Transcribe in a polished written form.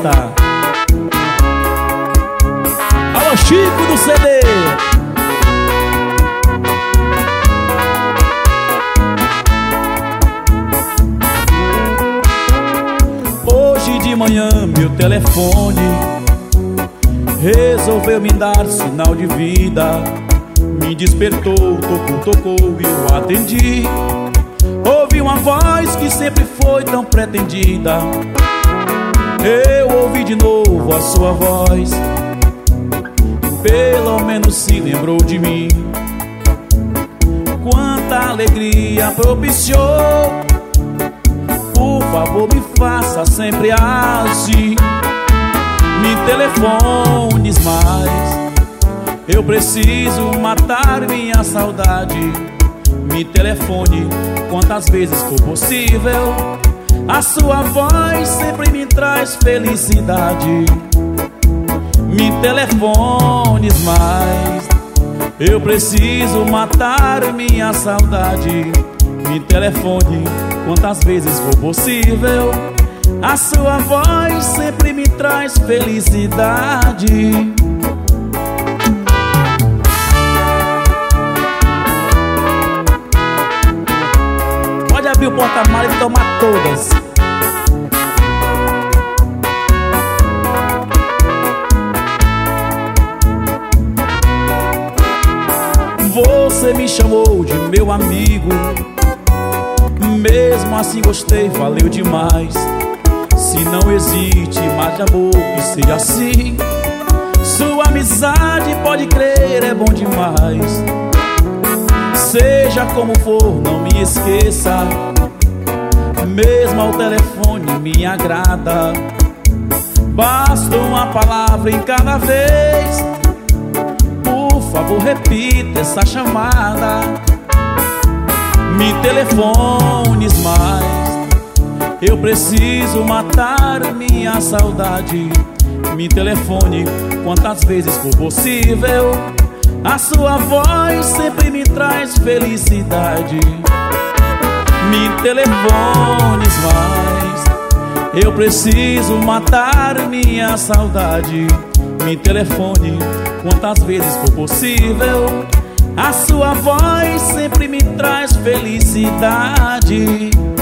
festa. Alô, Chico do CD. Hoje de manhã meu telefone resolveu me dar sinal de vida. Me despertou, tocou e eu atendi. Ouvi uma voz que sempre foi tão pretendida. Eu ouvi de novo a sua voz. Pelo menos se lembrou de mim. Quanta alegria propiciou. Por favor me faça sempre assim. Me telefones mais. Eu preciso matar minha saudade. Me telefone quantas vezes for possível. A sua voz sempre me traz felicidade. Me telefones mais. Eu preciso matar minha saudade. Me telefone quantas vezes for possível. A sua voz sempre me traz felicidade. Pode abrir o porta-malas e tomar todas. Você me chamou de meu amigo. Mesmo assim gostei, valeu demais. Se não existe mais amor que seja assim. Sua amizade, pode crer, é bom demais. Seja como for, não me esqueça. Mesmo ao telefone me agrada. Basta uma palavra em cada vez. Por favor, repita essa chamada. Me telefones mais. Eu preciso matar minha saudade. Me telefone quantas vezes for possível. A sua voz sempre me traz felicidade. Me telefones mais. Eu preciso matar minha saudade. Me telefone quantas vezes for possível. A sua voz sempre me traz felicidade.